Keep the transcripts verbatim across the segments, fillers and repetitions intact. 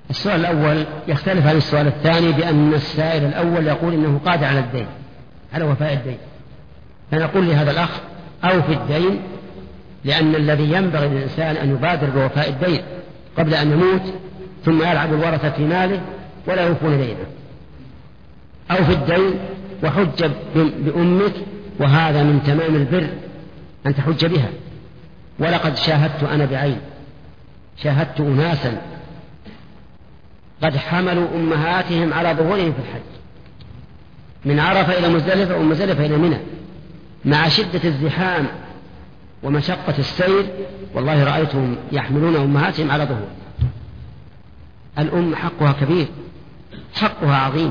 السؤال الأول يختلف عن السؤال الثاني بأن السائل الأول يقول إنه قادر على الدين، على وفاء الدين، فنقول لهذا الأخ أو في الدين، لأن الذي ينبغي للإنسان أن يبادر بوفاء الدين قبل أن يموت، ثم يلعب الورثة في ماله ولا يوفون دينه. أو في الدين وحج بأمك، وهذا من تمام البر أن تحج بها. ولقد شاهدت أنا بعين، شاهدت أناسا قد حملوا أمهاتهم على ظهورهم في الحج من عرفة إلى مزدلفة ومزدلفة إلى منى مع شدة الزحام ومشقة السير، والله رأيتهم يحملون أمهاتهم على ظهور. الأم حقها كبير، حقها عظيم.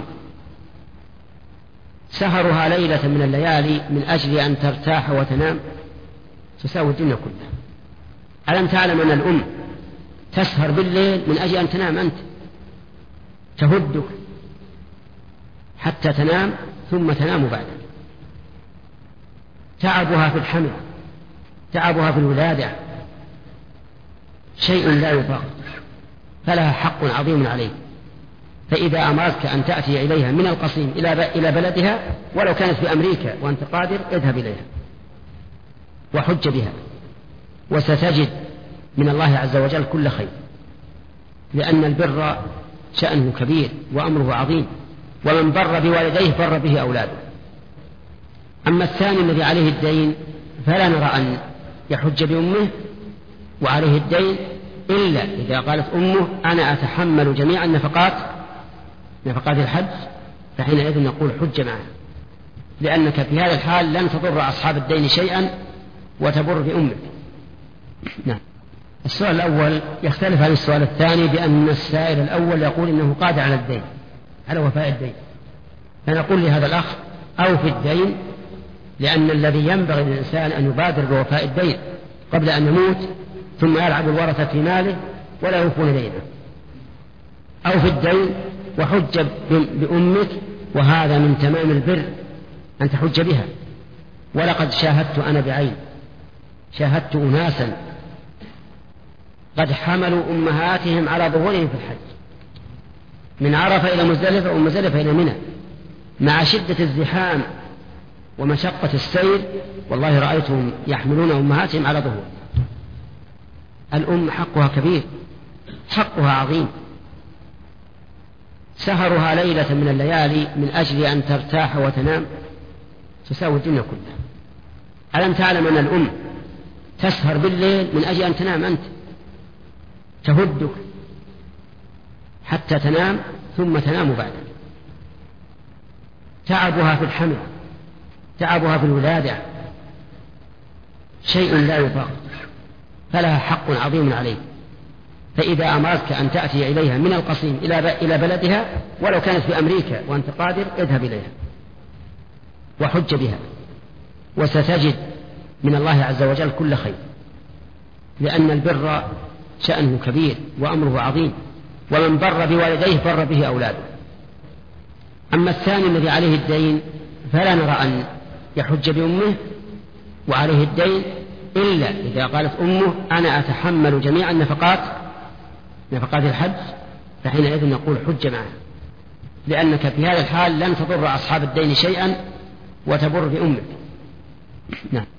سهرها ليلة من الليالي من أجل أن ترتاح وتنام تساوي الدنيا كلها. ألم تعلم أن الأم تسهر بالليل من أجل أن تنام أنت؟ تهدك حتى تنام ثم تنام بعدك. تعبها في الحمل، تعبها في الولادة شيء لا يطاق، فلها حق عظيم عليك. فإذا أمرتك أن تأتي إليها من القصيم إلى بلدها ولو كانت في أمريكا وأنت قادر، اذهب إليها وحج بها، وستجد من الله عز وجل كل خير، لأن البر شأنه كبير وأمره عظيم، ومن بر بوالديه بر به أولاده. أما الثاني الذي عليه الدين فلا نرى أن يحج بأمه وعليه الدين إلا إذا قالت أمه أنا أتحمل جميع النفقات، نفقات الحج، فحينئذ نقول حج معه، لأنك في هذا الحال لن تضر أصحاب الدين شيئا وتبر بأمك. نعم. السؤال الأول يختلف عن السؤال الثاني بأن السائل الأول يقول إنه قادر على الدين، على وفاء الدين، فنقول لهذا الأخ أو في الدين، لأن الذي ينبغي للإنسان أن يبادر بوفاء الدين قبل أن يموت، ثم يلعب الورثة في ماله ولا يوفون دينه. أو في الدين وحج بأمك، وهذا من تمام البر أن تحج بها. ولقد شاهدت أنا بعين، شاهدت أناسا قد حملوا أمهاتهم على ظهورهم في الحج من عرفة إلى مزدلفة ومزدلفة إلى منى مع شدة الزحام ومشقة السير، والله رأيتهم يحملون أمهاتهم على ظهور. الأم حقها كبير، حقها عظيم. سهرها ليلة من الليالي من أجل أن ترتاح وتنام تساوي الدنيا كلها. ألم تعلم أن الأم تسهر بالليل من أجل أن تنام أنت؟ تهدك حتى تنام ثم تنام بعدك. تعبها في الحمل، تعبها في الولادة شيء لا يطاق، فلها حق عظيم عليك. فإذا أمرتك أن تأتي إليها من القصيم إلى بلدها ولو كانت في أمريكا وأنت قادر، اذهب إليها وحج بها، وستجد من الله عز وجل كل خير، لأن البر شأنه كبير وأمره عظيم، ومن بر بوالديه بر به أولاده. أما الثاني الذي عليه الدين فلا نرى أن يحج بأمه وعليه الدين إلا إذا قالت أمه أنا أتحمل جميع النفقات، نفقات الحج، فحينئذ نقول حج معه، لأنك في هذا الحال لن تضر أصحاب الدين شيئا وتبر بأمك. نعم.